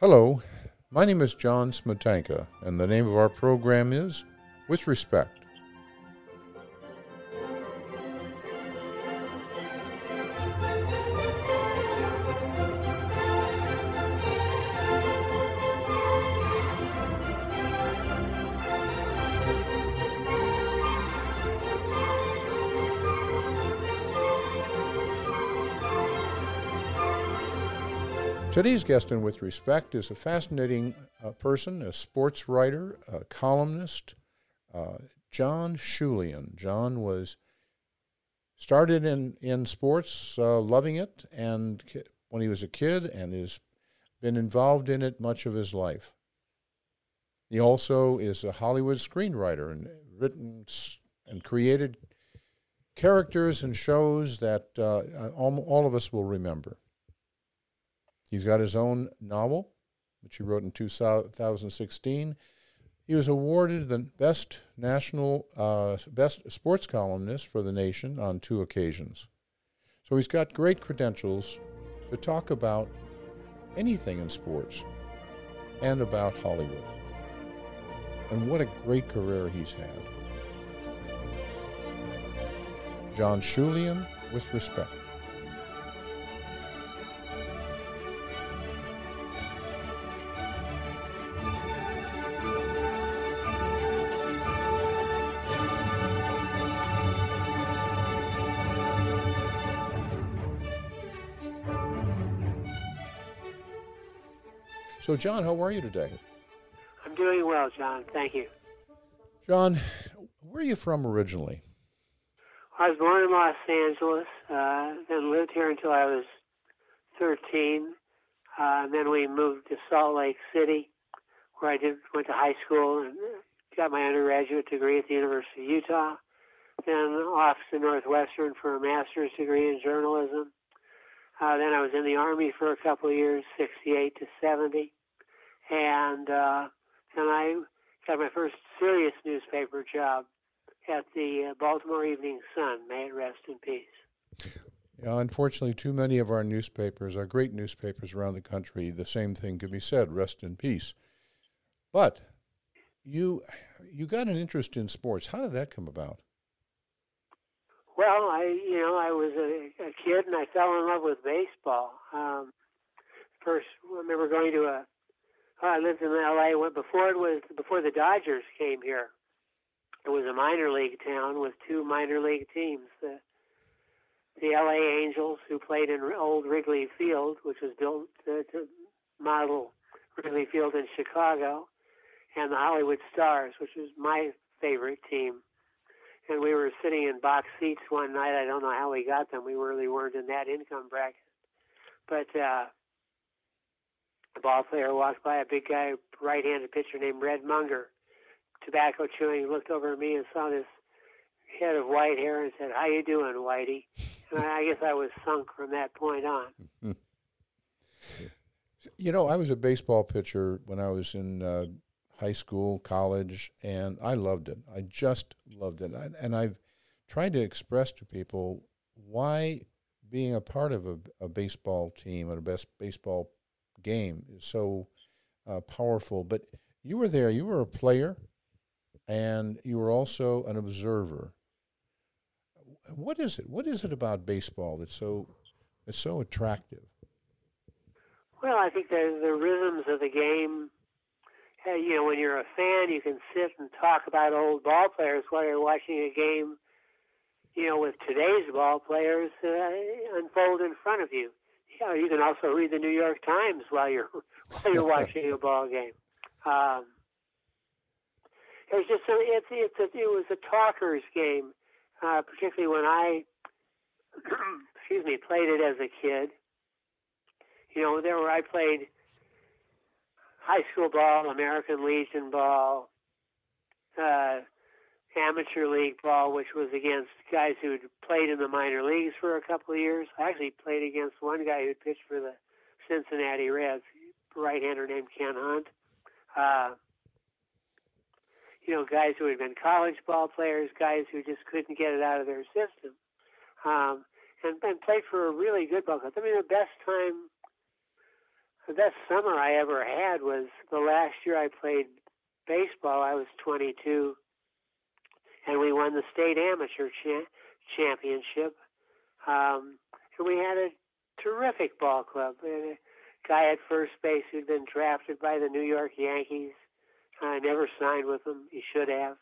Hello, my name is John Smetanka, and the name of our program is With Respect. Today's guest in With Respect is a fascinating person, a sports writer, a columnist, John Schulian. John was started in sports, loving it, and when he was a kid, and has been involved in it much of his life. He also is a Hollywood screenwriter and written and created characters and shows that all of us will remember. He's got his own novel, which he wrote in 2016. He was awarded the best sports columnist for the nation on 2 occasions. So he's got great credentials to talk about anything in sports and about Hollywood. And what a great career he's had. John Schulian, With Respect. So, John, how are you today? I'm doing well, John. Thank you. John, where are you from originally? I was born in Los Angeles, then lived here until I was 13. Then we moved to Salt Lake City, where I went to high school and got my undergraduate degree at the University of Utah. Then off to Northwestern for a master's degree in journalism. Then I was in the Army for a couple of years, 68 to 70. And then I got my first serious newspaper job at the Baltimore Evening Sun. May it rest in peace. Yeah, unfortunately, too many of our newspapers, our great newspapers around the country, the same thing could be said, rest in peace. But you got an interest in sports. How did that come about? Well, I was a kid and I fell in love with baseball. First, I remember going to I lived in L.A. before the Dodgers came here. It was a minor league town with 2 minor league teams. The L.A. Angels, who played in old Wrigley Field, which was built to model Wrigley Field in Chicago, and the Hollywood Stars, which was my favorite team. And we were sitting in box seats one night. I don't know how we got them. We really weren't in that income bracket. But the ball player walked by, a big guy, right-handed pitcher named Red Munger, tobacco chewing, looked over at me and saw this head of white hair and said, "How you doing, Whitey?" And I guess I was sunk from that point on. You know, I was a baseball pitcher when I was in high school, college, and I loved it. I just loved it. And I've tried to express to people why being a part of a baseball team and a best baseball game is so powerful. But you were there. You were a player, and you were also an observer. What is it? What is it about baseball that's so attractive? Well, I think the rhythms of the game. When you're a fan, you can sit and talk about old ball players while you're watching a game, with today's ball players unfold in front of you. You can also read the New York Times while you're watching a ball game. It was a talker's game, particularly when I, played it as a kid. I played high school ball, American Legion ball, amateur league ball, which was against guys who had played in the minor leagues for a couple of years. I actually played against one guy who pitched for the Cincinnati Reds, a right-hander named Ken Hunt. Guys who had been college ball players, guys who just couldn't get it out of their system, and played for a really good ball club. I mean, the best time The best summer I ever had was the last year I played baseball. I was 22, and we won the state amateur championship. And we had a terrific ball club. And a guy at first base who'd been drafted by the New York Yankees. I never signed with them. He should have.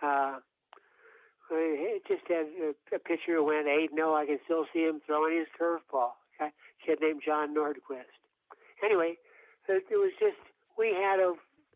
It just had a pitcher who went 8-0. I can still see him throwing his curveball. A kid named John Nordquist. Anyway, it was just, we had a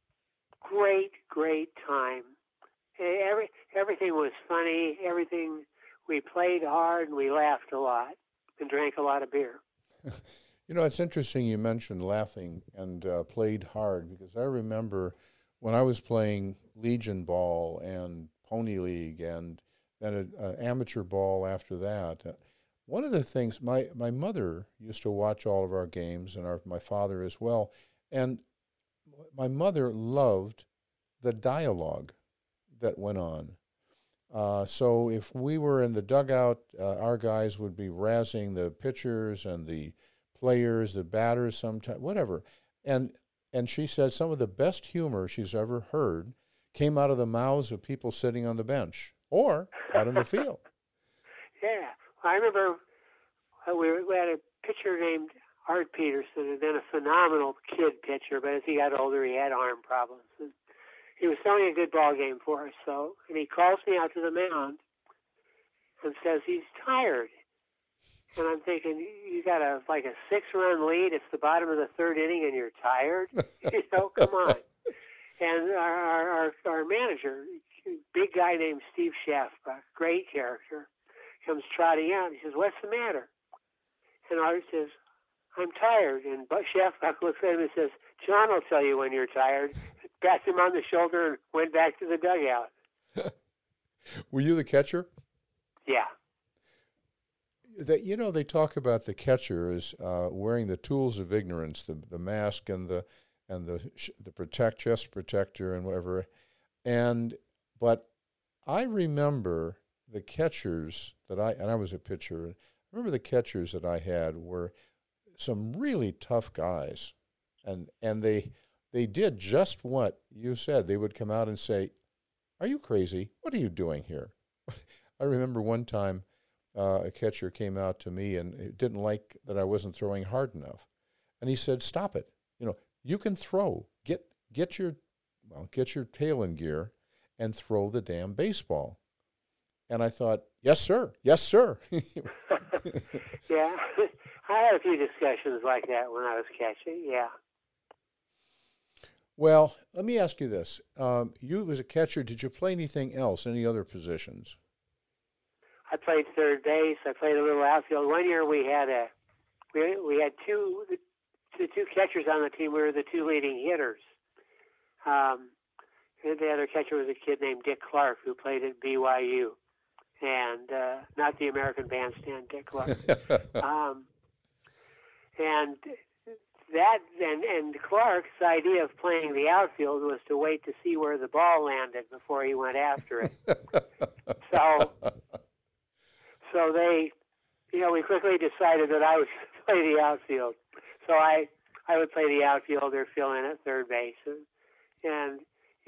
great time. Everything was funny. We played hard and we laughed a lot and drank a lot of beer. It's interesting you mentioned laughing and played hard, because I remember when I was playing Legion ball and Pony League and then an amateur ball after that. One of the things, my mother used to watch all of our games, and my father as well, and my mother loved the dialogue that went on. So if we were in the dugout, our guys would be razzing the pitchers and the players, the batters, sometimes, whatever. And she said some of the best humor she's ever heard came out of the mouths of people sitting on the bench or out in the field. Yeah. I remember we had a pitcher named Art Peterson, who had been a phenomenal kid pitcher, but as he got older, he had arm problems. And he was throwing a good ball game for us, and he calls me out to the mound and says he's tired. And I'm thinking, you got a 6-run lead. It's the bottom of the third inning, and you're tired. Come on. And our manager, big guy named Steve Shafbach, great character, comes trotting out. He says, "What's the matter?" And Art says, "I'm tired." And Shafbach looks at him and says, "John will tell you when you're tired." Pats him on the shoulder and went back to the dugout. Were you the catcher? Yeah. They talk about the catcher as wearing the tools of ignorance, the mask and the chest protector and whatever. But I remember the catchers and I was a pitcher. I remember the catchers that I had were some really tough guys, and they did just what you said. They would come out and say, "Are you crazy? What are you doing here?" I remember one time a catcher came out to me and didn't like that I wasn't throwing hard enough, and he said, "Stop it! You can throw. Get your tail in gear, and throw the damn baseball." And I thought, "Yes, sir. Yes, sir." Yeah, I had a few discussions like that when I was catching. Yeah. Well, let me ask you this: you as a catcher, did you play anything else? Any other positions? I played third base. I played a little outfield. One year we had the two catchers on the team. We were the two leading hitters. And the other catcher was a kid named Dick Clark, who played at BYU, and not the American Bandstand Dick Clark. And Clark's idea of playing the outfield was to wait to see where the ball landed before he went after it. So they, we quickly decided that I would play the outfield. So I would play the outfield or fill in at third base, and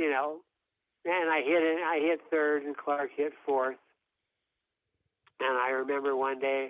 I hit third and Clark hit fourth. And I remember one day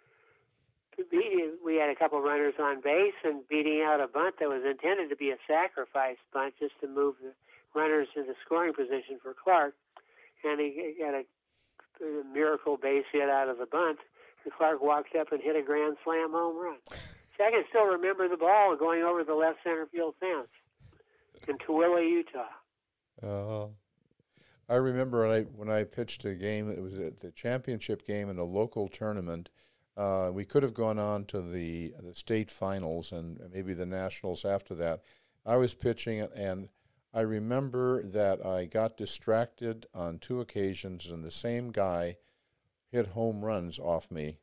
we had a couple runners on base and beating out a bunt that was intended to be a sacrifice bunt just to move the runners into scoring position for Clark. And he got a miracle base hit out of the bunt, and Clark walked up and hit a grand slam home run. So I can still remember the ball going over the left center field fence in Tooele, Utah. I remember when I pitched a game. It was the championship game in a local tournament. We could have gone on to the state finals and maybe the nationals after that. I was pitching, and I remember that I got distracted on 2 occasions, and the same guy hit home runs off me.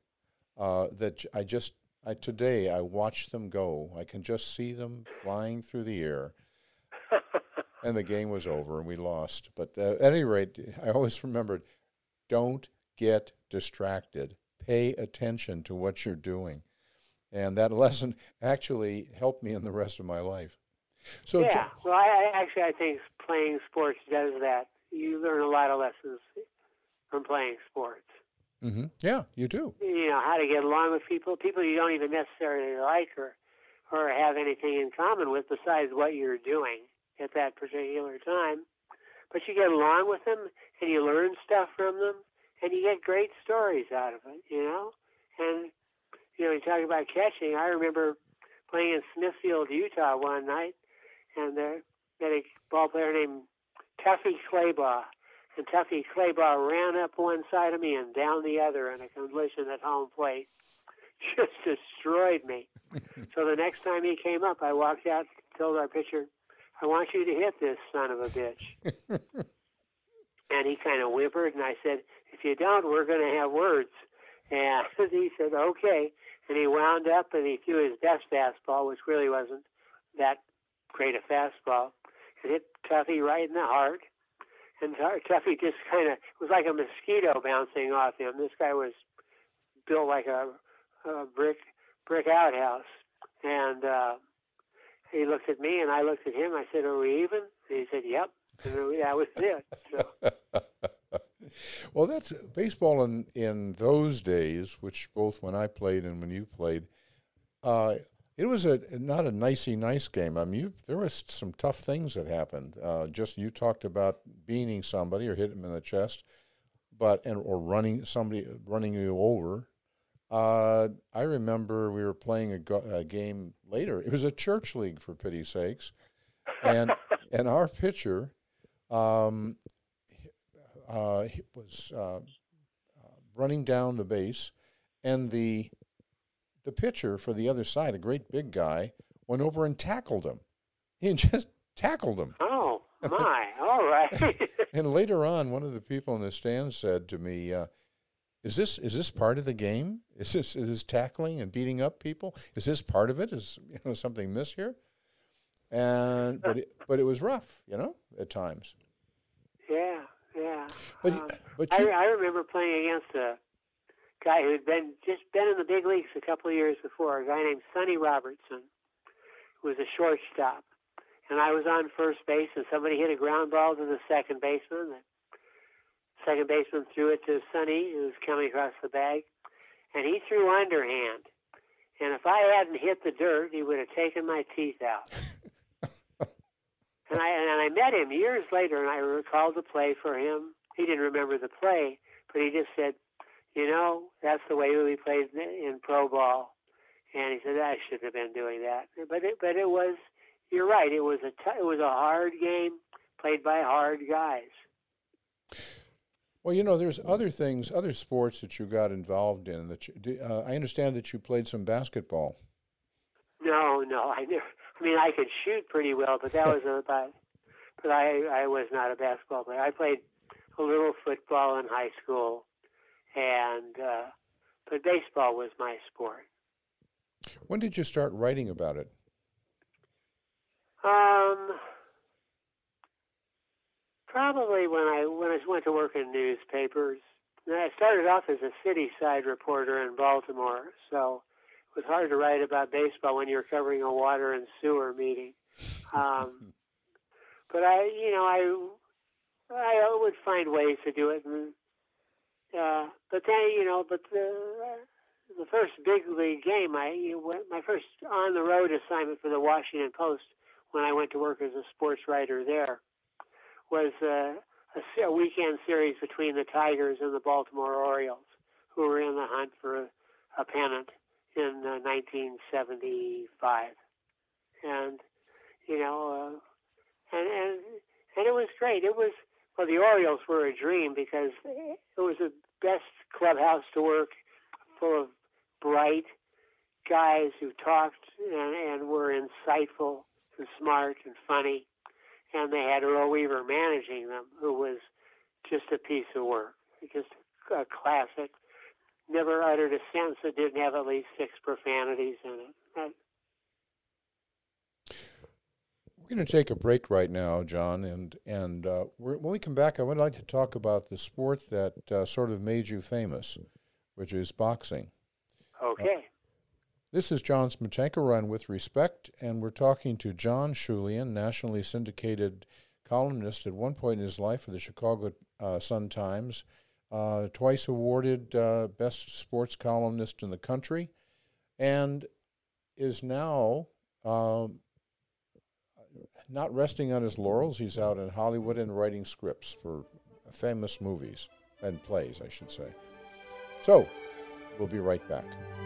Today I watch them go. I can just see them flying through the air. And the game was over, and we lost. But at any rate, I always remembered, don't get distracted. Pay attention to what you're doing. And that lesson actually helped me in the rest of my life. So, yeah, well, I think playing sports does that. You learn a lot of lessons from playing sports. Mm-hmm. Yeah, you do. You know, how to get along with people you don't even necessarily like or have anything in common with besides what you're doing at that particular time. But you get along with them, and you learn stuff from them, and you get great stories out of it, you know? And, you know, you talk about catching. I remember playing in Smithfield, Utah one night, and there had a ball player named Tuffy Claybaugh. And Tuffy Claybaugh ran up one side of me and down the other in a collision at home plate. Just destroyed me. So the next time he came up, I walked out, told our pitcher, I want you to hit this son of a bitch. And he kind of whimpered, and I said, if you don't, we're going to have words. And he said, okay. And he wound up, and he threw his best fastball, which really wasn't that great a fastball, and hit Tuffy right in the heart. And Tuffy just kind of, it was like a mosquito bouncing off him. This guy was built like a brick outhouse. And he looked at me, and I looked at him. I said, are we even? And he said, yep. And that was it. So. Well, that's baseball in those days, which both when I played and when you played, it was not a nice game. I mean, there was some tough things that happened. Just you talked about beating somebody or hitting them in the chest, or running you over. I remember we were playing a game later. It was a church league, for pity's sakes, and our pitcher was running down the base, and the pitcher for the other side, a great big guy, went over and tackled him. He just tackled him. Oh, my. All right. And later on, one of the people in the stands said to me, is this part of the game? Is this tackling and beating up people? Is this part of it? Is something missed here? And but it was rough, at times. Yeah. But I remember playing against a guy who had been in the big leagues a couple of years before, a guy named Sonny Robertson, who was a shortstop. And I was on first base, and somebody hit a ground ball to the second baseman. The second baseman threw it to Sonny, who was coming across the bag, and he threw underhand. And if I hadn't hit the dirt, he would have taken my teeth out. And I met him years later, and I recalled the play for him. He didn't remember the play, but he just said, that's the way we played in pro ball. And he said, I shouldn't have been doing that. But it was, you're right, it was a hard game played by hard guys. Well, there's other sports that you got involved in. I understand that you played some basketball. No, I never. I mean, I could shoot pretty well, but that was about. But I was not a basketball player. I played a little football in high school, and but baseball was my sport. When did you start writing about it? Probably when I went to work in newspapers. I started off as a city-side reporter in Baltimore, so it was hard to write about baseball when you're covering a water and sewer meeting. But I would find ways to do it. And, but then, the first big league game, my first on-the-road assignment for the Washington Post when I went to work as a sports writer there was a weekend series between the Tigers and the Baltimore Orioles, who were in the hunt for a pennant in 1975. And, and it was great. The Orioles were a dream because it was the best clubhouse to work, full of bright guys who talked and were insightful and smart and funny. And they had Earl Weaver managing them, who was just a piece of work, just a classic. Never uttered a sentence that didn't have at least 6 profanities in it. We're going to take a break right now, John, and when we come back, I would like to talk about the sport that sort of made you famous, which is boxing. Okay. This is John Smetanka on With Respect, and we're talking to John Schulian, nationally syndicated columnist at one point in his life for the Chicago Sun-Times, twice awarded best sports columnist in the country, and is now not resting on his laurels. He's out in Hollywood and writing scripts for famous movies and plays, I should say. So, we'll be right back.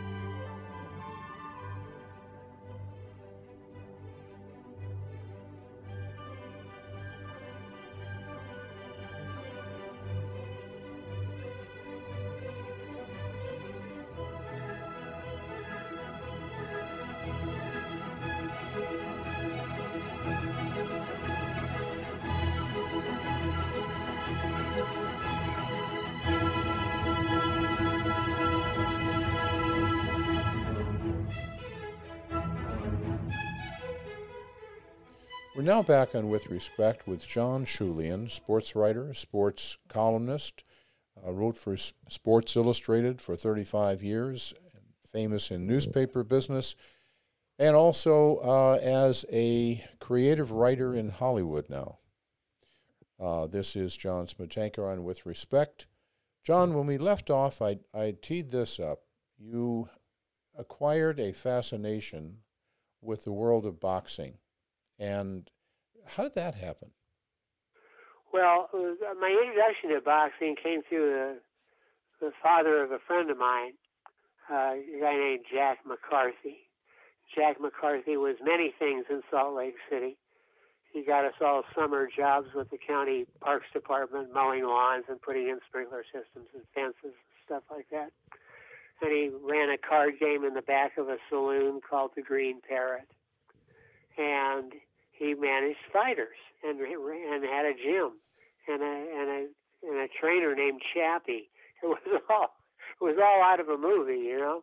We're now back on With Respect with John Schulian, sports writer, sports columnist, wrote for Sports Illustrated for 35 years, famous in newspaper business, and also as a creative writer in Hollywood now. This is John Smetanka on With Respect. John, when we left off, I teed this up. You acquired a fascination with the world of boxing. And how did that happen? Well, my introduction to boxing came through the father of a friend of mine, a guy named Jack McCarthy. Jack McCarthy was many things in Salt Lake City. He got us all summer jobs with the county parks department, mowing lawns and putting in sprinkler systems and fences and stuff like that. And he ran a card game in the back of a saloon called the Green Parrot. And he managed fighters and had a gym and a trainer named Chappie. It was all out of a movie, you know.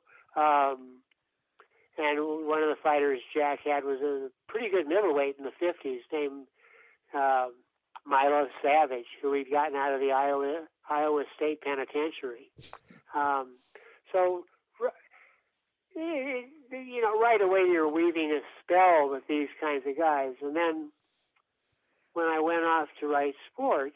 And one of the fighters Jack had was a pretty good middleweight in the 50s named Milo Savage, who he'd gotten out of the Iowa State Penitentiary. So, you know, right away you're weaving a spell with these kinds of guys. And then when I went off to write sports,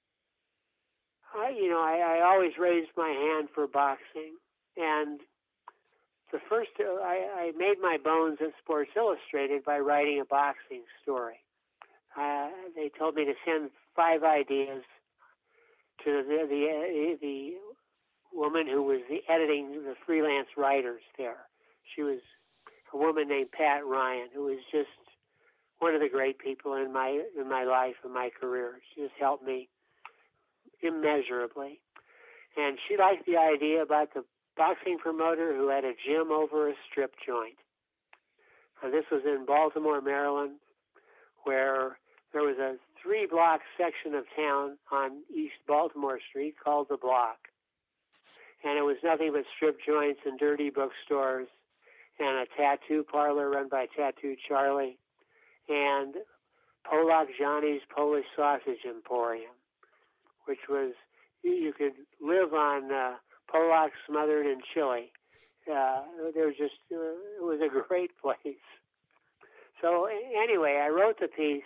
I always raised my hand for boxing. And the first, I made my bones at Sports Illustrated by writing a boxing story. They told me to send 5 ideas to the woman who was editing the freelance writers there. She was a woman named Pat Ryan, who was just one of the great people in my life and my career. She just helped me immeasurably. And she liked the idea about the boxing promoter who had a gym over a strip joint. This was in Baltimore, Maryland, where there was a 3-block section of town on East Baltimore Street called the Block. And it was nothing but strip joints and dirty bookstores and a tattoo parlor run by Tattoo Charlie and Polak Johnny's Polish Sausage Emporium, which was, you could live on Polak smothered in chili. It was a great place. So anyway, I wrote the piece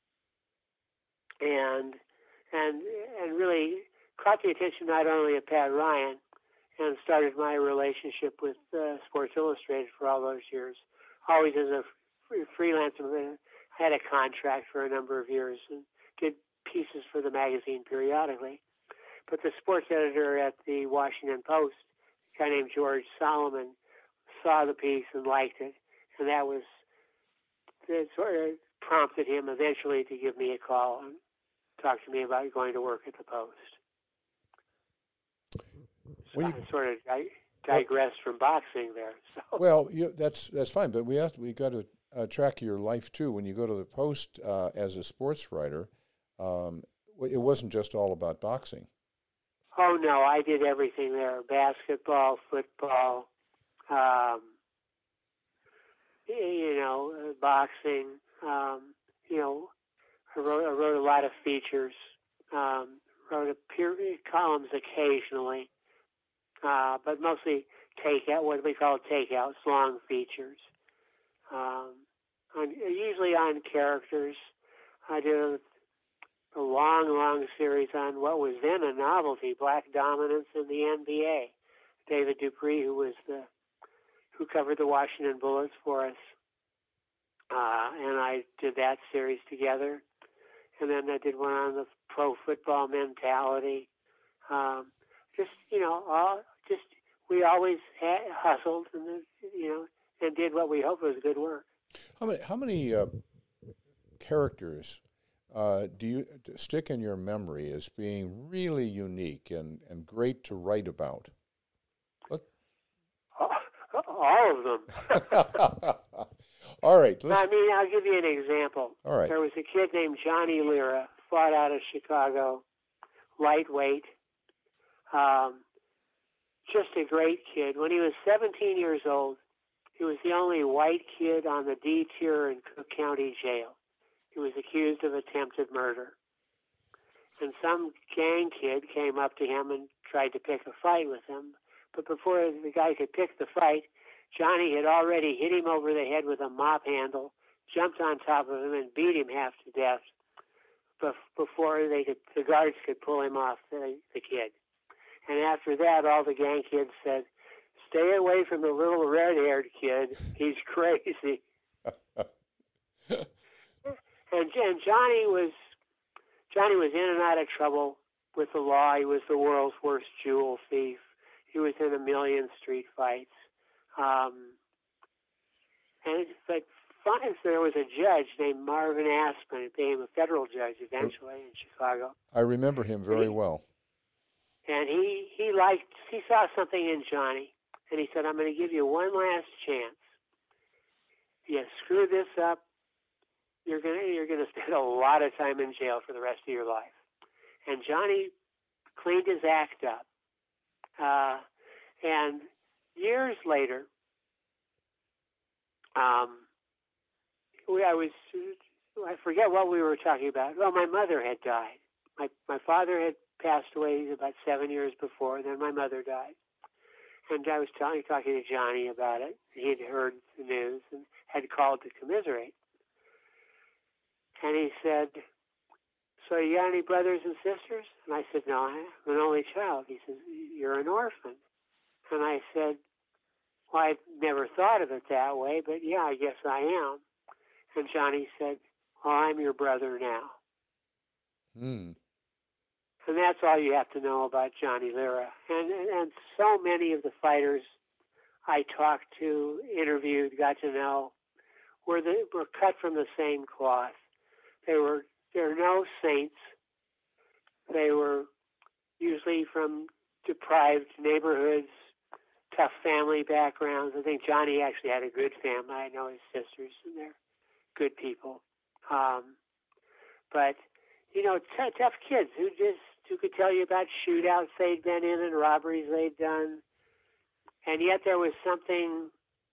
and really caught the attention not only of Pat Ryan, and started my relationship with Sports Illustrated for all those years. Always as a freelancer, I had a contract for a number of years and did pieces for the magazine periodically. But the sports editor at the Washington Post, a guy named George Solomon, saw the piece and liked it, and it sort of prompted him eventually to give me a call and talk to me about going to work at the Post. So I sort of digressed from boxing there. So. Well, that's fine, but we got to track your life too. When you go to the Post as a sports writer, it wasn't just all about boxing. Oh no, I did everything there: basketball, football, boxing. I wrote a lot of features. Wrote columns occasionally. But mostly takeout, what we call takeouts, long features, usually on characters. I did a long series on what was then a novelty, black dominance in the NBA. David Dupree, who covered the Washington Bullets for us, and I did that series together. And then I did one on the pro football mentality. We always hustled and did what we hoped was good work. How many characters do you stick in your memory as being really unique and great to write about? All of them. All right. I'll give you an example. All right. There was a kid named Johnny Lira, fought out of Chicago, lightweight. Just a great kid. When he was 17 years old, he was the only white kid on the D tier in Cook County Jail. He was accused of attempted murder. And some gang kid came up to him and tried to pick a fight with him. But before the guy could pick the fight, Johnny had already hit him over the head with a mop handle, jumped on top of him, and beat him half to death before the guards could pull him off the kid. And after that, all the gang kids said, "Stay away from the little red-haired kid. He's crazy." And Johnny was in and out of trouble with the law. He was the world's worst jewel thief. He was in 1 million street fights. There was a judge named Marvin Aspen, who became a federal judge eventually in Chicago. I remember him very well. And he saw something in Johnny, and he said, "I'm going to give you one last chance. If you screw this up, you're going to spend a lot of time in jail for the rest of your life." And Johnny cleaned his act up. And years later, I forget what we were talking about. Well, my mother had died. My father had passed away about 7 years before, then my mother died. And I was talking to Johnny about it. He had heard the news and had called to commiserate. And he said, "So you got any brothers and sisters?" And I said, "No, I'm an only child." He says, "You're an orphan." And I said, "Well, I've never thought of it that way, but yeah, I guess I am." And Johnny said, "Well, I'm your brother now." Hmm. And that's all you have to know about Johnny Lira. And so many of the fighters I talked to, interviewed, got to know, were cut from the same cloth. They're no saints. They were usually from deprived neighborhoods, tough family backgrounds. I think Johnny actually had a good family. I know his sisters, and they're good people. But tough kids who could tell you about shootouts they'd been in and robberies they'd done, and yet there was something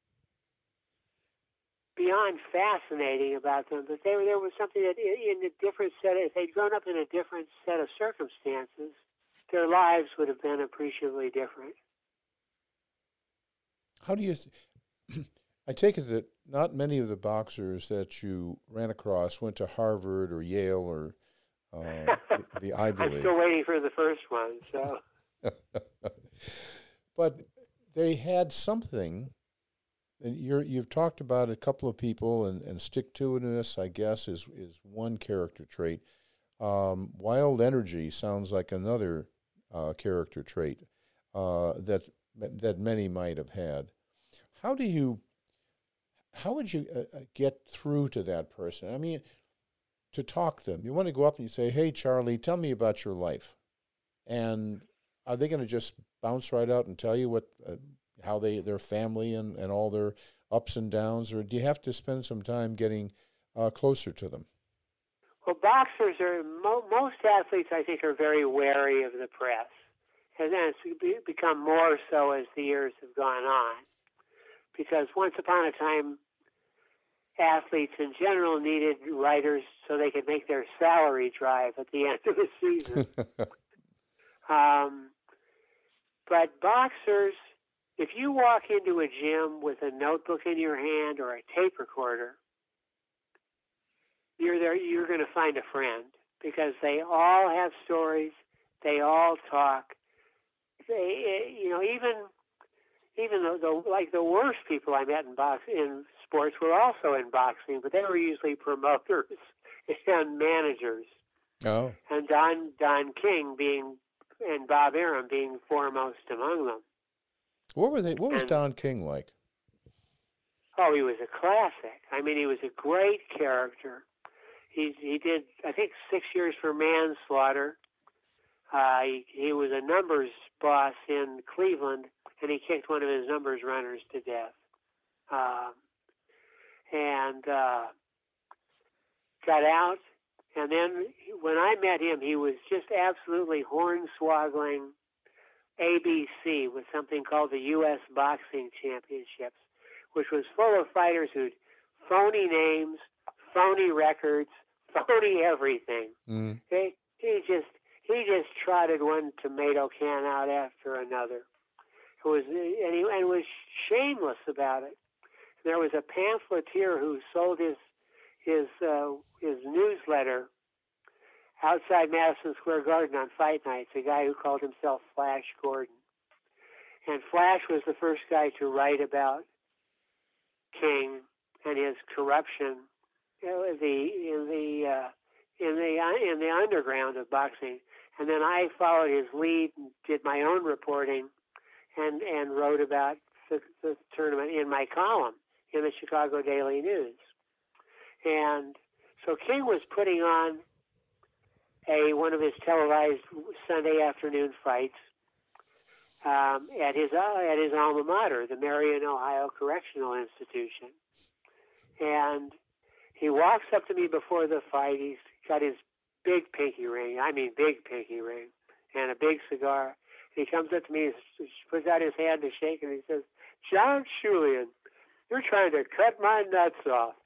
beyond fascinating about them. But there was something that in a different set. If they'd grown up in a different set of circumstances, their lives would have been appreciably different. How do you? I take it that not many of the boxers that you ran across went to Harvard or Yale or the Ivy League. I'm still waiting for the first one. So, but they had something. And you've talked about a couple of people, and stick-to-itiveness, I guess, is one character trait. Wild energy sounds like another character trait that many might have had. How would you get through to that person? I mean, to talk to them, you want to go up and you say, "Hey, Charlie, tell me about your life," and are they going to just bounce right out and tell you what? How their family and all their ups and downs, or do you have to spend some time getting closer to them? Well, boxers are, most athletes, I think, are very wary of the press. And then it's become more so as the years have gone on. Because once upon a time, athletes in general needed writers so they could make their salary drive at the end of the season. But boxers if you walk into a gym with a notebook in your hand or a tape recorder, you're going to find a friend, because they all have stories, they all talk. They, even the worst people I met in sports were also in boxing, but they were usually promoters and managers. Oh. And Don King and Bob Arum being foremost among them. What was Don King like? Oh, he was a classic. I mean, he was a great character. He did, I think, 6 years for manslaughter. He was a numbers boss in Cleveland, and he kicked one of his numbers runners to death. And got out. And then when I met him, he was just absolutely hornswoggling ABC with something called the U.S. Boxing Championships, which was full of fighters who'd phony names, phony records, phony everything. Mm. He just trotted one tomato can out after another. He was shameless about it. There was a pamphleteer who sold his newsletter outside Madison Square Garden on fight nights, a guy who called himself Flash Gordon. And Flash was the first guy to write about King and his corruption in the underground of boxing. And then I followed his lead and did my own reporting and wrote about the tournament in my column in the Chicago Daily News. And so King was putting on one of his televised Sunday afternoon fights at his alma mater, the Marion, Ohio Correctional Institution. And he walks up to me before the fight. He's got his big pinky ring, and a big cigar. He comes up to me, he puts out his hand to shake, and he says, "John Schulian, you're trying to cut my nuts off."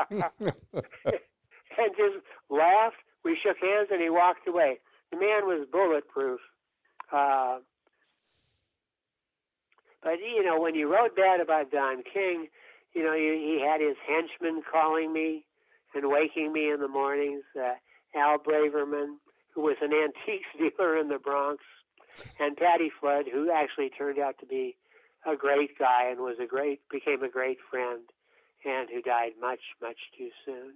And just laughed. We shook hands, and he walked away. The man was bulletproof. But, when you wrote bad about Don King, he had his henchmen calling me and waking me in the mornings. Al Braverman, who was an antiques dealer in the Bronx, and Patty Flood, who actually turned out to be a great guy and became a great friend, and who died much, much too soon.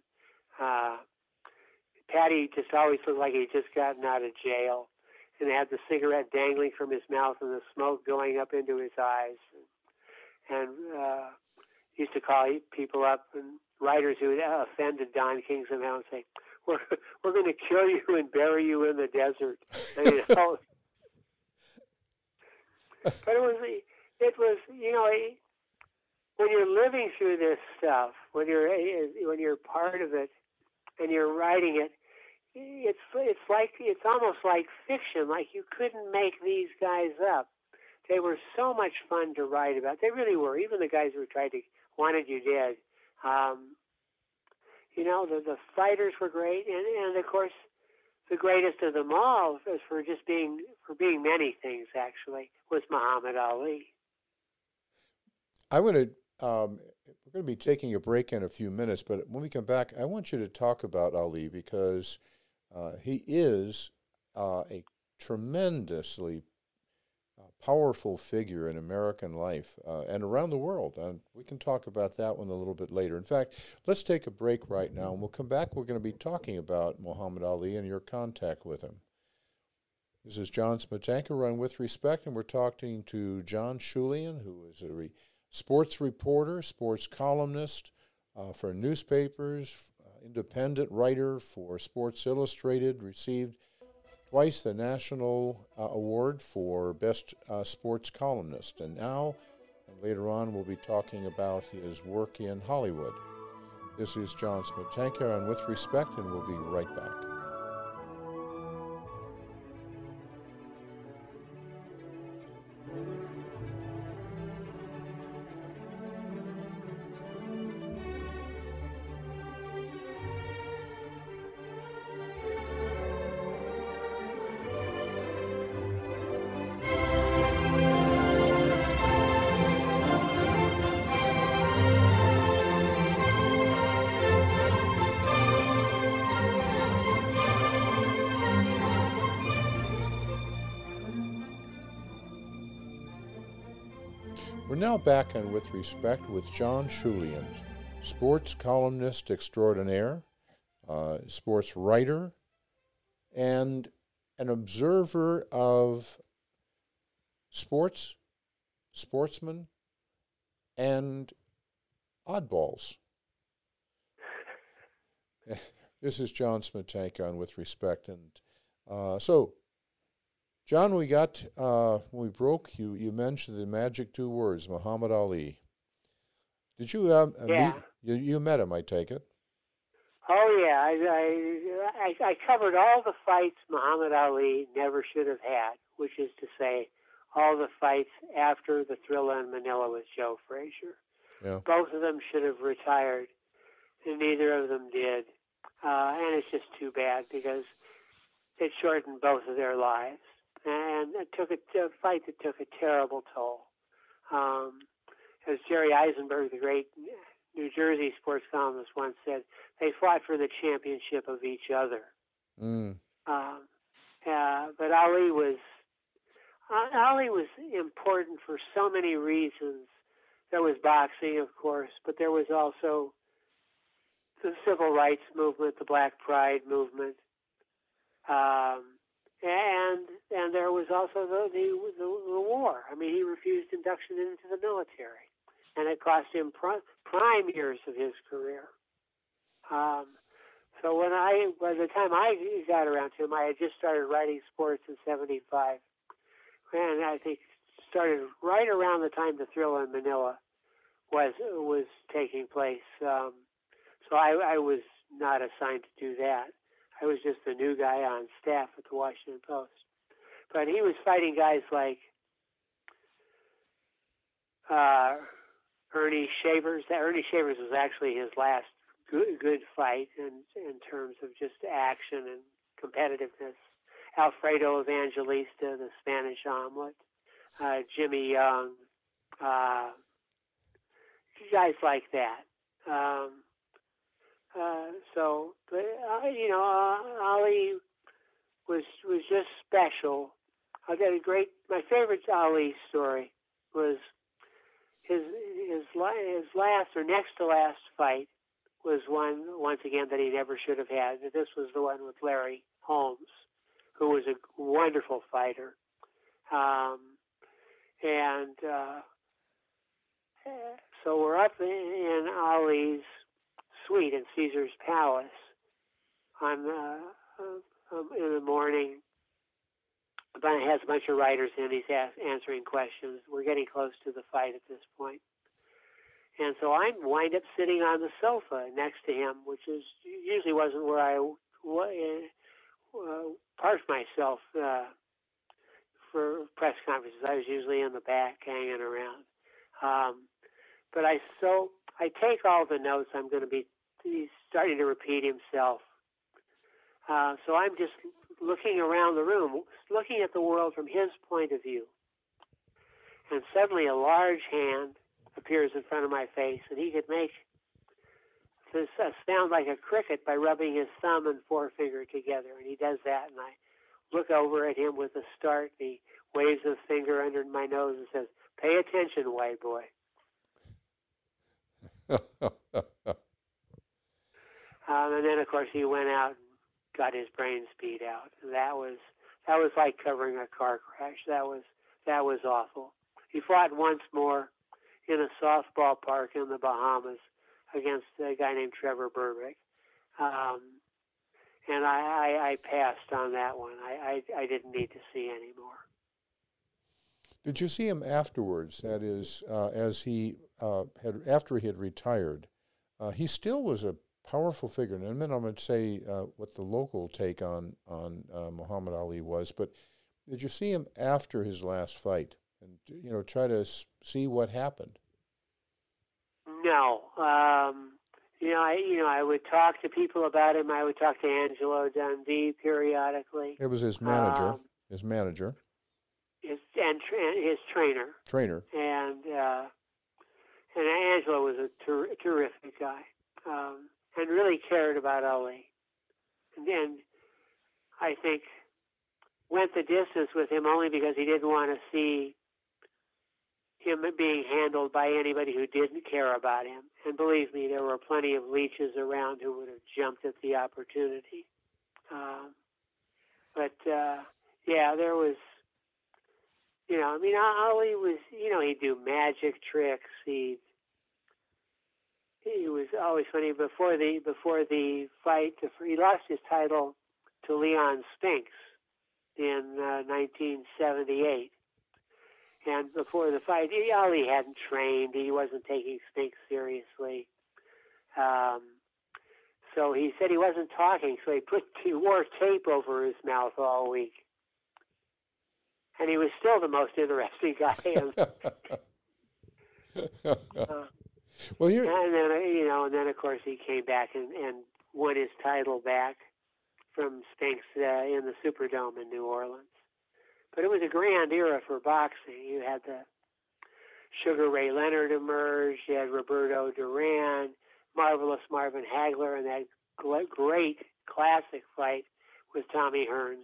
Patty just always looked like he'd just gotten out of jail, and had the cigarette dangling from his mouth and the smoke going up into his eyes. And used to call people up, and writers who offended Don King somehow, and say, "We're going to kill you and bury you in the desert." And, but it was when you're living through this stuff, when you're part of it and you're writing it, it's almost like fiction. Like you couldn't make these guys up. They were so much fun to write about. They really were. Even the guys who wanted you dead. The fighters were great, and of course, the greatest of them all, for being many things actually, was Muhammad Ali. We're going to be taking a break in a few minutes, but when we come back, I want you to talk about Ali, because he is a tremendously powerful figure in American life and around the world. And we can talk about that one a little bit later. In fact, let's take a break right now, and we'll come back. We're going to be talking about Muhammad Ali and your contact with him. This is John Smetanka, Run With Respect, and we're talking to John Schulian, who is a sports reporter, sports columnist for newspapers, independent writer for Sports Illustrated, received twice the National Award for Best Sports Columnist. And now, and later on, we'll be talking about his work in Hollywood. This is John Smetanka on With Respect, and we'll be right back. We're now back on With Respect with John Schulian, sports columnist extraordinaire, sports writer, and an observer of sports, sportsmen, and oddballs. This is John Smetanka on With Respect. And so, John, we got, when we broke, you mentioned the magic two words, Muhammad Ali. Did you meet, you met him, I take it? Oh, yeah. I covered all the fights Muhammad Ali never should have had, which is to say, all the fights after the Thrilla in Manila with Joe Frazier. Yeah. Both of them should have retired, and neither of them did. And it's just too bad because it shortened both of their lives. And it took a fight that took a terrible toll. As Jerry Eisenberg, the great New Jersey sports columnist, once said, they fought for the championship of each other. Mm. But Ali was important for so many reasons. There was boxing, of course, but there was also the civil rights movement, the Black Pride movement, and there was also the war. I mean, he refused induction into the military, and it cost him prime years of his career. So by the time I got around to him, I had just started writing sports in '75, and I think started right around the time the Thrilla in Manila was taking place. So I was not assigned to do that. I was just the new guy on staff at the Washington Post. But he was fighting guys like Ernie Shavers. Ernie Shavers was actually his last good fight in terms of just action and competitiveness. Alfredo Evangelista, the Spanish Omelet, Jimmy Young, guys like that. Ali was just special. My favorite Ali story was his last or next to last fight was one, once again, that he never should have had. This was the one with Larry Holmes, who was a wonderful fighter. So we're up in Ali's suite in Caesar's Palace in the morning. He has a bunch of writers in. He's answering questions. We're getting close to the fight at this point. And so I wind up sitting on the sofa next to him, which usually wasn't where I parked myself for press conferences. I was usually in the back hanging around. But I take all the notes. He's starting to repeat himself. So I'm just looking around the room, looking at the world from his point of view. And suddenly a large hand appears in front of my face, and he could make this sound like a cricket by rubbing his thumb and forefinger together. And he does that, and I look over at him with a start. And he waves his finger under my nose and says, "Pay attention, white boy." And then, of course, he went out and got his brains beat out. And that was like covering a car crash. That was awful. He fought once more in a softball park in the Bahamas against a guy named Trevor Burbick. And I passed on that one. I didn't need to see anymore. Did you see him afterwards? That is, after he had retired, he still was a powerful figure. And in a minute I'm going to say what the local take on Muhammad Ali was. But did you see him after his last fight and try to see what happened? No. I would talk to people about him. I would talk to Angelo Dundee periodically. It was his manager. His trainer. And Angelo was a terrific guy, and really cared about Ali. And then I think went the distance with him only because he didn't want to see him being handled by anybody who didn't care about him. And believe me, there were plenty of leeches around who would have jumped at the opportunity. Yeah, there was, Ali was, he'd do magic tricks. He was always funny. Before the fight, he lost his title to Leon Spinks in 1978. And before the fight, Ali hadn't trained. He wasn't taking Spinks seriously. So he said he wasn't talking, so he wore tape over his mouth all week. And he was still the most interesting guy. Well, and then of course he came back and won his title back from Spinks in the Superdome in New Orleans. But it was a grand era for boxing. You had the Sugar Ray Leonard emerge. You had Roberto Duran, Marvelous Marvin Hagler, and that great classic fight with Tommy Hearns.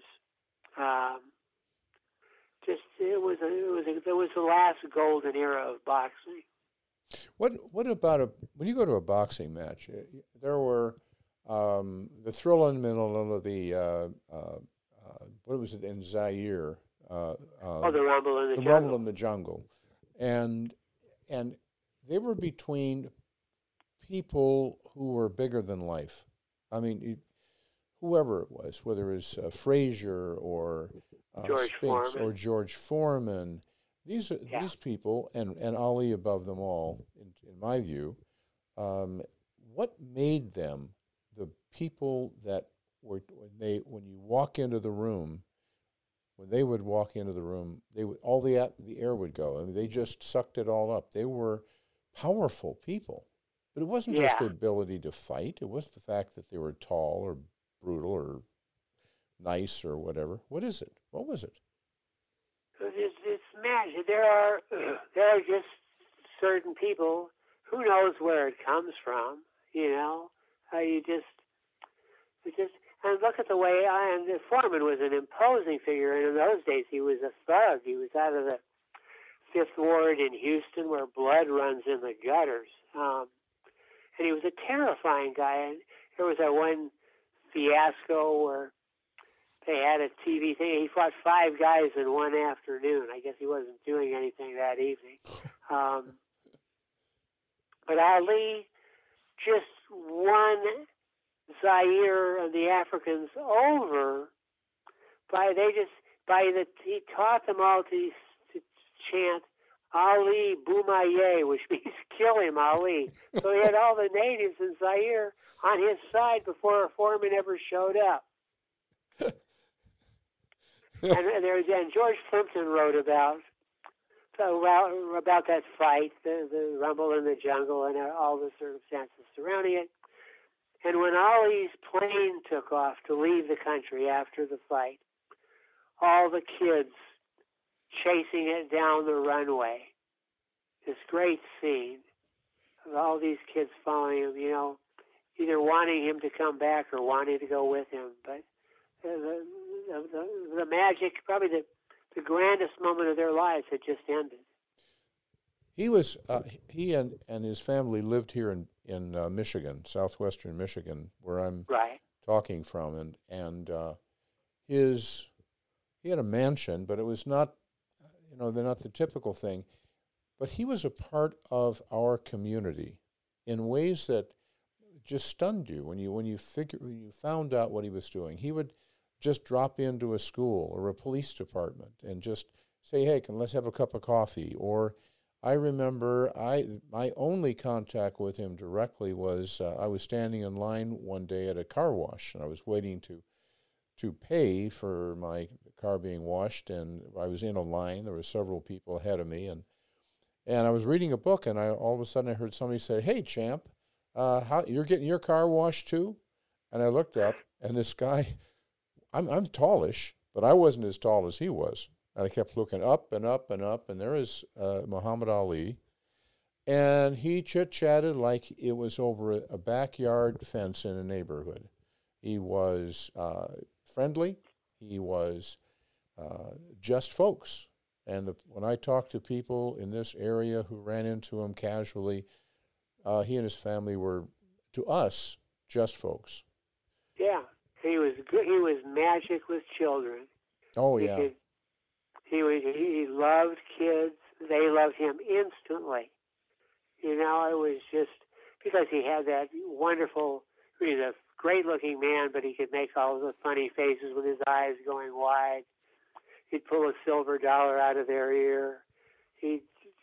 It was the last golden era of boxing. What about when you go to a boxing match? There were the thrill in the middle of the what was it in Zaire? The Rumble in the Jungle. Rumble in the Jungle, and they were between people who were bigger than life. I mean, whoever it was, whether it was Frazier or Spinks or George Foreman, these people, and Ali above them all, in my view, what made them the people that were when you walk into the room. When they would walk into the room, all the air would go. I mean, they just sucked it all up. They were powerful people, but it wasn't just the ability to fight. It was the fact that they were tall or brutal or nice or whatever. What is it? What was it? It's magic. There are just certain people. Who knows where it comes from? And look at the way Foreman was an imposing figure, and in those days he was a thug. He was out of the Fifth Ward in Houston, where blood runs in the gutters, and he was a terrifying guy. And there was that one fiasco where they had a TV thing. He fought 5 guys in one afternoon. I guess he wasn't doing anything that evening. But Ali just won Zaire and the Africans over he taught them all to chant Ali Boumaye, which means kill him, Ali. So he had all the natives in Zaire on his side before Foreman ever showed up. and George Plimpton wrote about that fight, the Rumble in the Jungle, and all the circumstances surrounding it. And when Ali's plane took off to leave the country after the fight, all the kids chasing it down the runway, this great scene of all these kids following him, either wanting him to come back or wanting to go with him. But the magic, probably the grandest moment of their lives had just ended. He and his family lived here in Michigan, southwestern Michigan, where I'm talking from, and he had a mansion, but it was not, they're not the typical thing. But he was a part of our community in ways that just stunned you when you found out what he was doing. He would just drop into a school or a police department and just say, "Hey, let's have a cup of coffee." Or I remember my only contact with him directly was I was standing in line one day at a car wash, and I was waiting to pay for my car being washed, and I was in a line. There were several people ahead of me, and I was reading a book, and all of a sudden I heard somebody say, "Hey, champ, how you're getting your car washed too?" And I looked up, and this guy, I'm tallish, but I wasn't as tall as he was. And I kept looking up and up and up, and there is Muhammad Ali. And he chit-chatted like it was over a backyard fence in a neighborhood. He was friendly. He was just folks. And when I talked to people in this area who ran into him casually, he and his family were, to us, just folks. Yeah, he was good. He was magic with children. Oh, yeah. He loved kids. They loved him instantly. You know, it was just because he had that wonderful, he's a great-looking man, but he could make all the funny faces with his eyes going wide. He'd pull a silver dollar out of their ear. He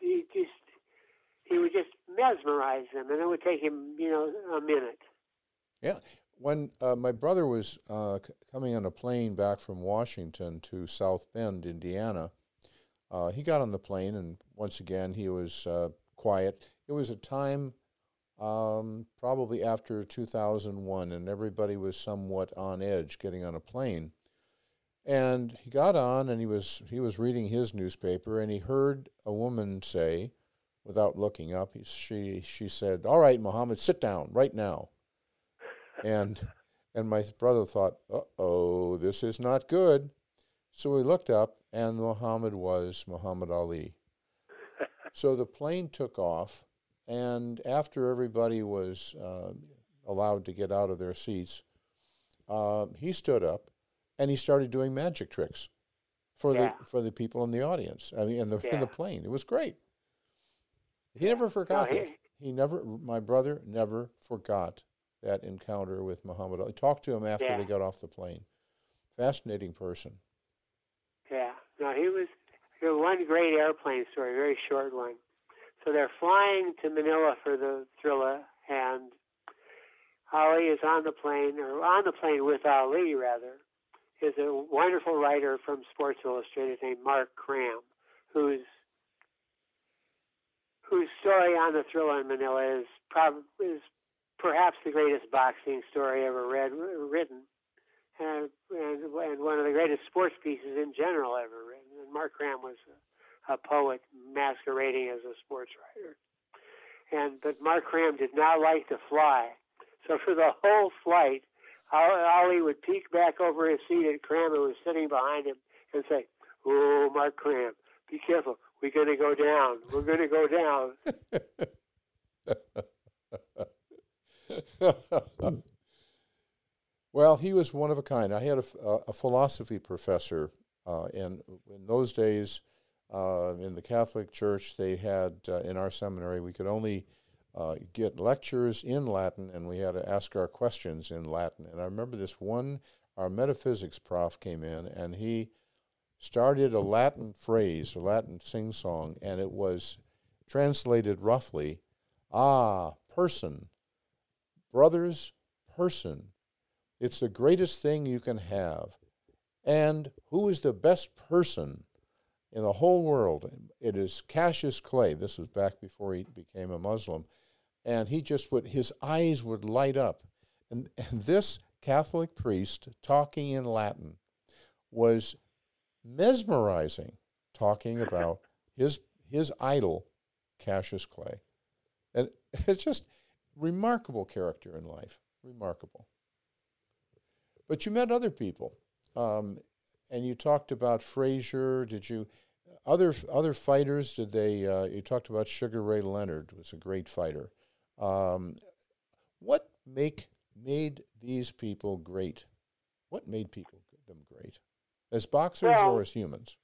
would just mesmerize them, and it would take him, a minute. Yeah. When my brother was coming on a plane back from Washington to South Bend, Indiana, he got on the plane, and once again he was quiet. It was a time probably after 2001, and everybody was somewhat on edge getting on a plane. And he got on, and he was reading his newspaper, and he heard a woman say, without looking up, she said, "All right, Muhammad, sit down right now." And my brother thought, uh-oh, this is not good. So he looked up, and Muhammad was Muhammad Ali. So the plane took off, and after everybody was allowed to get out of their seats, he stood up, and he started doing magic tricks for the people in the audience. I mean, in the plane. It was great. He never forgot it. My brother never forgot that encounter with Muhammad Ali. Talked to him after they got off the plane. Fascinating person. Yeah. No, he was one great airplane story, very short one. So they're flying to Manila for the Thrilla, and Ali is on the plane with Ali, rather, is a wonderful writer from Sports Illustrated named Mark Cram, whose story on the Thrilla in Manila is perhaps the greatest boxing story ever written, and one of the greatest sports pieces in general ever written. And Mark Cram was a poet masquerading as a sports writer. But Mark Cram did not like to fly. So for the whole flight, Ali would peek back over his seat at Cram, who was sitting behind him, and say, "Oh, Mark Cram, be careful. We're going to go down. We're going to go down." Well, he was one of a kind. I had a philosophy professor, and in those days, in the Catholic Church, they had, in our seminary, we could only get lectures in Latin, and we had to ask our questions in Latin. And I remember our metaphysics prof came in, and he started a Latin phrase, a Latin sing-song, and it was translated roughly, person, brothers, person. It's the greatest thing you can have. And who is the best person in the whole world? It is Cassius Clay. This was back before he became a Muslim. And his eyes would light up. And this Catholic priest talking in Latin was mesmerizing, talking about his idol, Cassius Clay. And it's just remarkable character in life, remarkable. But you met other people, and you talked about Frazier. Did you other fighters? Did they? You talked about Sugar Ray Leonard was a great fighter. What made these people great? What made them great, as boxers or as humans?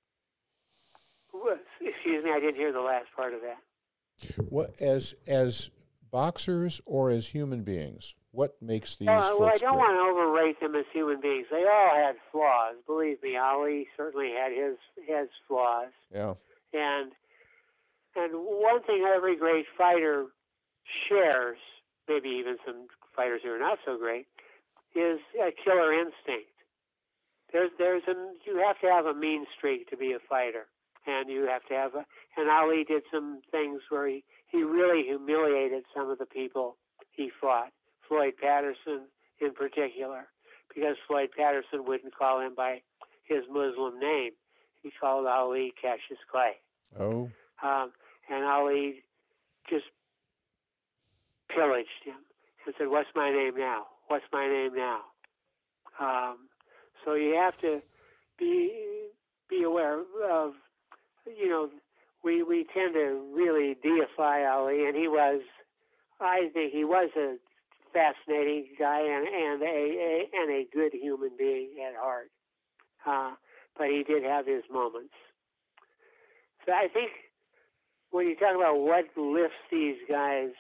Excuse me, I didn't hear the last part of that. What as boxers or as human beings? What makes these folks I don't great? want to overrate them as human beings. They all had flaws. Believe me, Ali certainly had his flaws. Yeah. And one thing every great fighter shares, maybe even some fighters who are not so great, is a killer instinct. You have to have a mean streak to be a fighter, and you have to have and Ali did some things where he really humiliated some of the people he fought. Floyd Patterson in particular, because Floyd Patterson wouldn't call him by his Muslim name. He called Ali Cassius Clay. Oh. And Ali just pillaged him and said, "What's my name now? What's my name now?" So you have to be aware of we tend to really deify Ali, and I think he was a fascinating guy and a good human being at heart. But he did have his moments. So I think when you talk about what lifts these guys,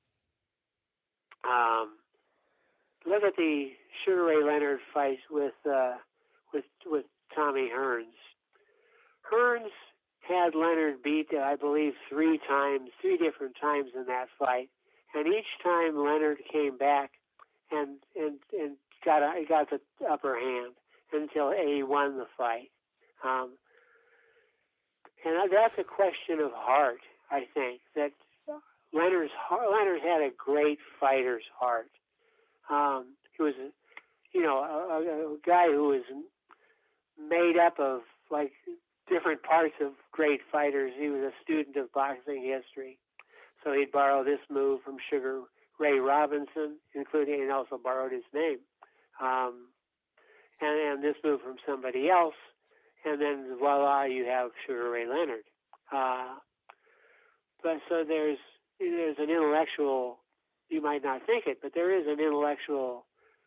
look at the Sugar Ray Leonard fight with Tommy Hearns. Hearns had Leonard beat, I believe, three different times in that fight, and each time Leonard came back and got the upper hand until he won the fight. And that's a question of heart, I think, that Leonard had a great fighter's heart. He was, a guy who was made up of, like, different parts of great fighters. He was a student of boxing history. So he'd borrow this move from Sugar Ray Robinson, and also borrowed his name. And this move from somebody else. And then voila, you have Sugar Ray Leonard. But so there's an intellectual, you might not think it, but there is an intellectual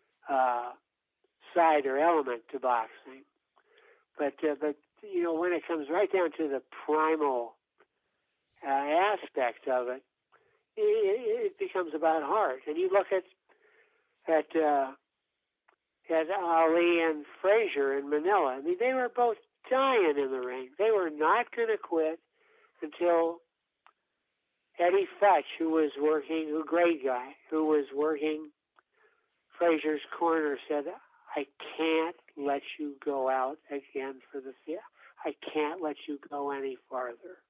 side or element to boxing. But when it comes right down to the primal aspect of it, it becomes about heart. And you look at Ali and Frazier in Manila. I mean, they were both dying in the ring. They were not going to quit until Eddie Futch, a great guy, who was working Frazier's corner, said, "I can't let you go out again for the field. I can't let you go any farther.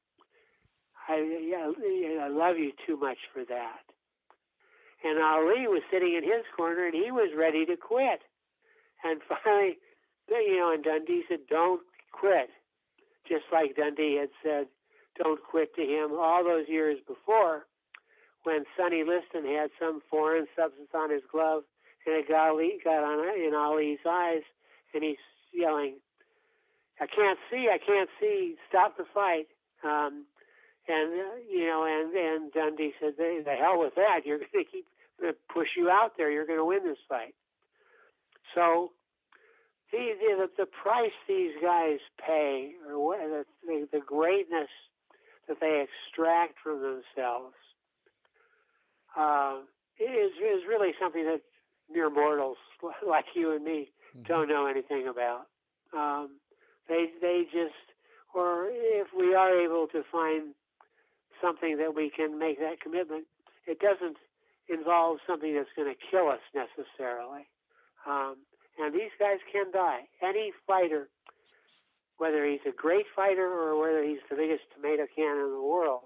I love you too much for that." And Ali was sitting in his corner, and he was ready to quit. And finally, and Dundee said, "Don't quit." Just like Dundee had said, "Don't quit" to him all those years before, when Sonny Liston had some foreign substance on his glove, and it got in Ali's eyes, and he's yelling, I can't see, stop the fight." And Dundee said, "The hell with that. You're going to push you out there. You're going to win this fight." So the price these guys pay, or the greatness that they extract from themselves, is really something that mere mortals like you and me don't know anything about. They just, or if we are able to find something that we can make that commitment, it doesn't involve something that's going to kill us necessarily. And these guys can die. Any fighter, whether he's a great fighter or whether he's the biggest tomato can in the world,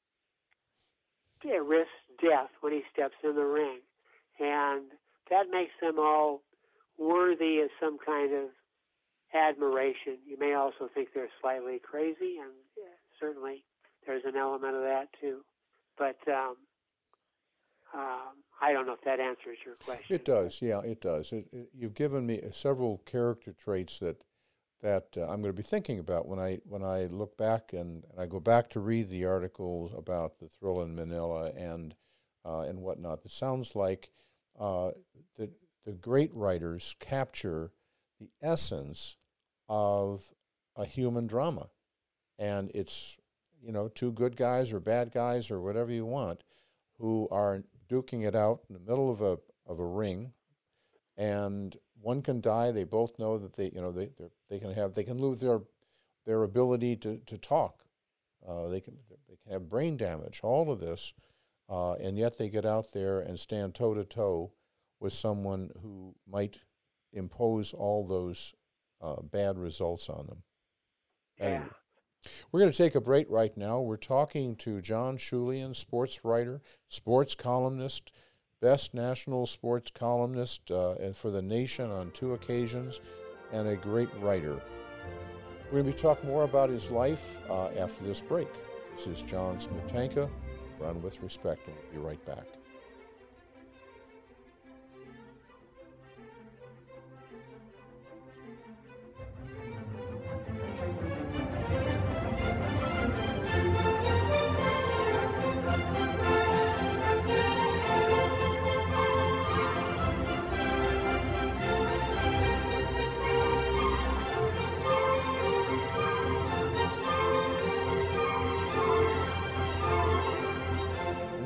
risks death when he steps in the ring. And that makes them all worthy of some kind of admiration. You may also think they're slightly crazy, and certainly there's an element of that too. But I don't know if that answers your question. It does, yeah, it does. You've given me several character traits that I'm going to be thinking about when I look back and I go back to read the articles about the Thrill in Manila and whatnot. It sounds like the great writers capture the essence of a human drama, and it's two good guys or bad guys or whatever you want who are duking it out in the middle of a ring, and one can die. They both know that they can lose their ability to talk. They can have brain damage. All of this, and yet they get out there and stand toe to toe with someone who might impose all those bad results on them. Yeah. Anyway, we're going to take a break right now. We're talking to John Schulian, sports writer, sports columnist, best national sports columnist for the nation on 2 occasions, and a great writer. We're going to be talking more about his life after this break. This is John Smetanka. Run with respect, and we'll be right back.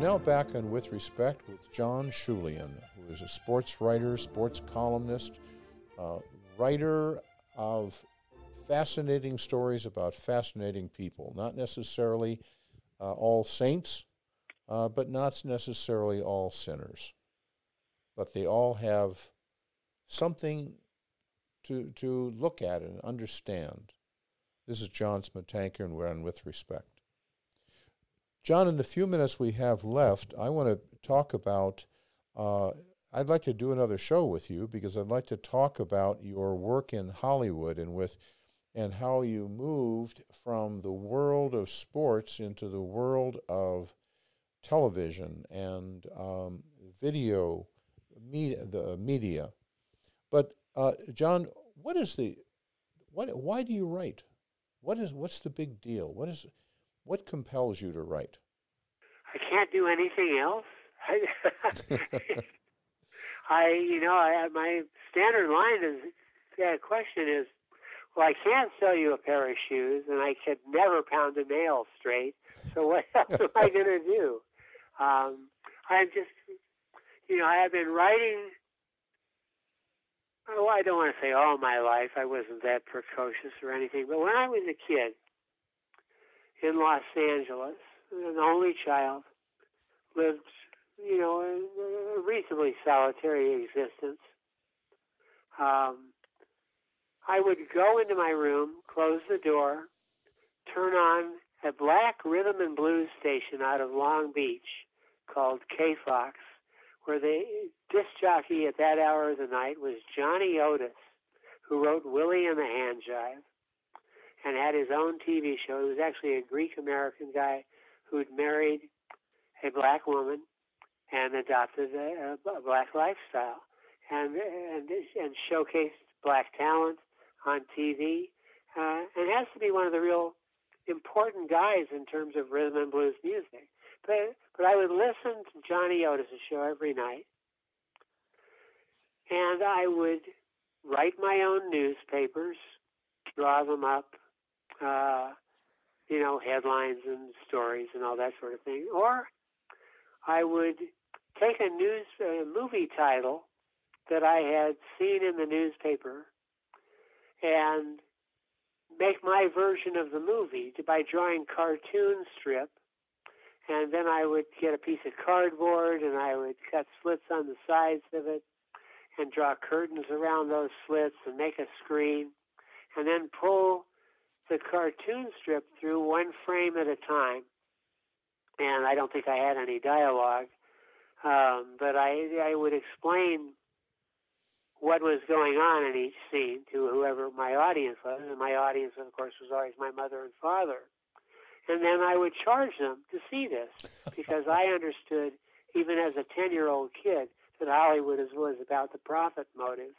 now back on With Respect with John Schulian, who is a sports writer, sports columnist, writer of fascinating stories about fascinating people. Not necessarily all saints, but not necessarily all sinners. But they all have something to look at and understand. This is John Smetanka, and we're on With Respect. John, in the few minutes we have left, I want to talk about, I'd like to do another show with you because I'd like to talk about your work in Hollywood and how you moved from the world of sports into the world of television and video, media. But John, why do you write? What's the big deal? What compels you to write? I can't do anything else. My standard line question is, well, I can't sell you a pair of shoes, and I could never pound a nail straight. So what else am I going to do? I'm just, I have been writing. Oh, I don't want to say all my life. I wasn't that precocious or anything. But when I was a kid in Los Angeles, an only child, lived, a reasonably solitary existence. I would go into my room, close the door, turn on a black rhythm and blues station out of Long Beach called KFOX, where the disc jockey at that hour of the night was Johnny Otis, who wrote Willie and the Hand Jive and had his own TV show. He was actually a Greek-American guy who'd married a black woman and adopted a black lifestyle and showcased black talent on TV. And has to be one of the real important guys in terms of rhythm and blues music. But I would listen to Johnny Otis' show every night, and I would write my own newspapers, draw them up, headlines and stories and all that sort of thing. Or I would take a movie title that I had seen in the newspaper and make my version of the movie by drawing cartoon strip. And then I would get a piece of cardboard and I would cut slits on the sides of it and draw curtains around those slits and make a screen and then pull the cartoon strip through one frame at a time. And I don't think I had any dialogue, but I would explain what was going on in each scene to whoever my audience was. And my audience, of course, was always my mother and father. And then I would charge them to see this because I understood, even as a 10-year-old kid, that Hollywood was about the profit motive.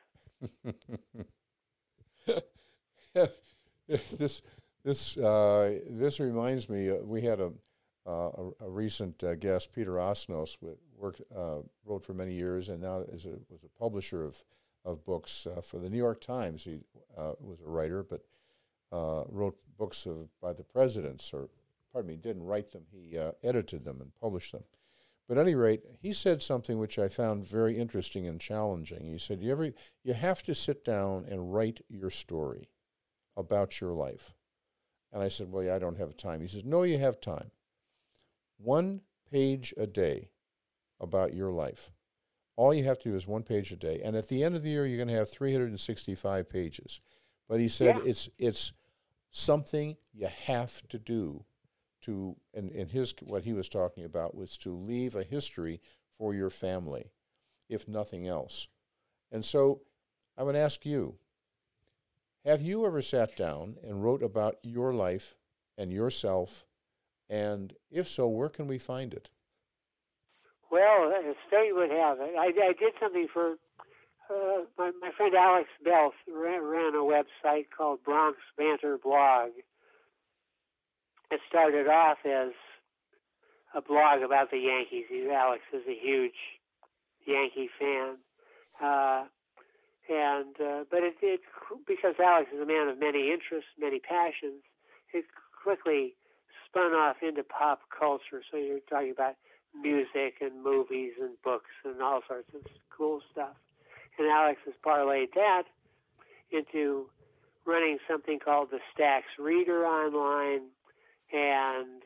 This reminds me. We had a recent guest, Peter Osnos, wrote for many years, and now was a publisher of books for the New York Times. He was a writer, but wrote books by the presidents, didn't write them. He edited them and published them. But at any rate, he said something which I found very interesting and challenging. He said, you have to sit down and write your story about your life. And I said, well, yeah, I don't have time. He says, no, you have time. 1 page a day about your life. All you have to do is 1 page a day. And at the end of the year, you're going to have 365 pages. But he said it's something you have to do what he was talking about was to leave a history for your family, if nothing else. And so I would ask you, have you ever sat down and wrote about your life and yourself? And if so, where can we find it? Well, the state would have it. I did something for my friend Alex Belf ran a website called Bronx Banter Blog. It started off as a blog about the Yankees. Alex is a huge Yankee fan. But it because Alex is a man of many interests, many passions, it quickly spun off into pop culture. So you're talking about music and movies and books and all sorts of cool stuff. And Alex has parlayed that into running something called the Stax Reader online, and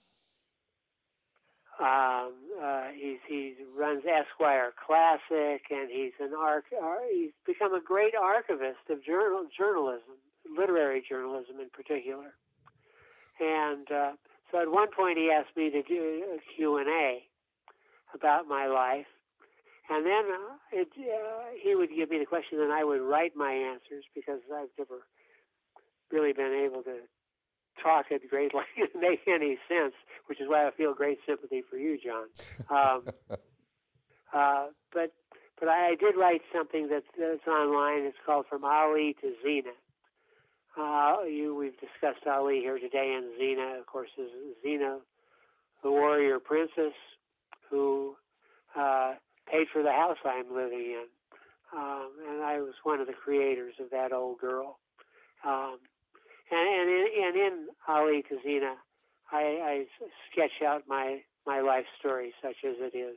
he runs Esquire Classic, and he's become a great archivist of journalism, literary journalism in particular. And so at one point he asked me to do a Q&A about my life, and then he would give me the question, and I would write my answers, because I've never really been able to talk at great length and make any sense, which is why I feel great sympathy for you, John. But I did write something that's online. It's called From Ali to Xena. We've discussed Ali here today, and Xena, of course, is Xena, the warrior princess who paid for the house I'm living in. And I was one of the creators of that old girl. And in Ali to Xena, I sketch out my life story, such as it is.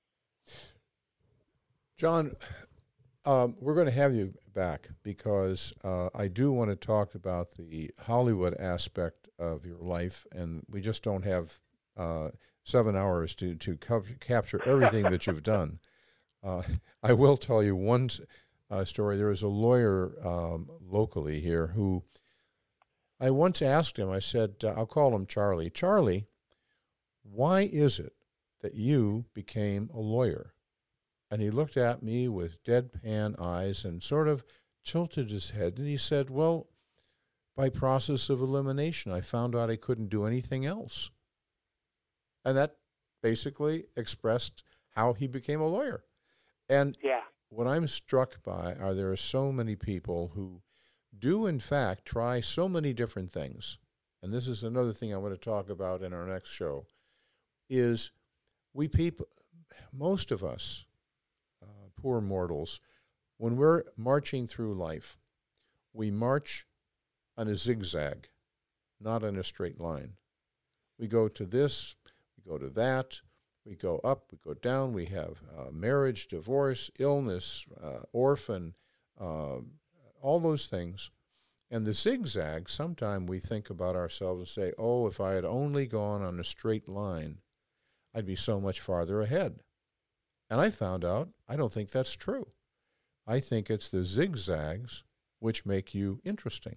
John, we're going to have you back, because I do want to talk about the Hollywood aspect of your life, and we just don't have 7 hours to capture everything that you've done. I will tell you one story. There was a lawyer locally here who I once asked him, I said, I'll call him Charlie. Charlie, why is it that you became a lawyer? And he looked at me with deadpan eyes and sort of tilted his head, and he said, well, by process of elimination, I found out I couldn't do anything else. And that basically expressed how he became a lawyer. And what I'm struck by are there are so many people who do, in fact, try so many different things. And this is another thing I want to talk about in our next show, is we people, most of us, poor mortals, when we're marching through life, we march on a zigzag, not in a straight line. We go to this, we go to that, we go up, we go down, we have marriage, divorce, illness, orphan, all those things. And the zigzag, sometimes we think about ourselves and say, oh, if I had only gone on a straight line, I'd be so much farther ahead. And I found out I don't think that's true. I think it's the zigzags which make you interesting.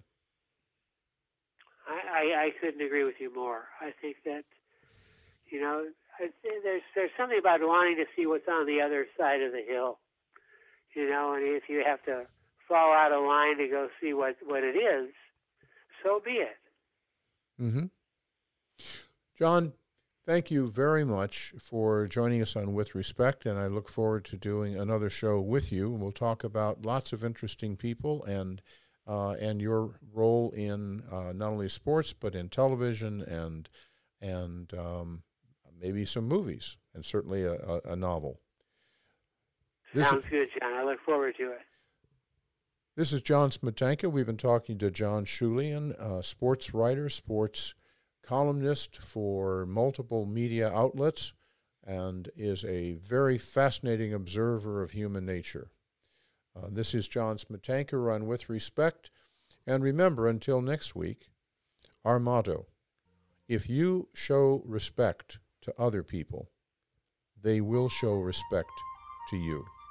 I couldn't agree with you more. I think that, there's something about wanting to see what's on the other side of the hill, and if you have to fall out of line to go see what it is, so be it. Mm-hmm. John, thank you very much for joining us on With Respect, and I look forward to doing another show with you. We'll talk about lots of interesting people and your role in not only sports but in television and maybe some movies and certainly a novel. Sounds good, John. I look forward to it. This is John Smetanka. We've been talking to John Schulian, sports writer, sports columnist for multiple media outlets, and is a very fascinating observer of human nature. This is John Smetanka on With Respect. And remember, until next week, our motto, if you show respect to other people, they will show respect to you.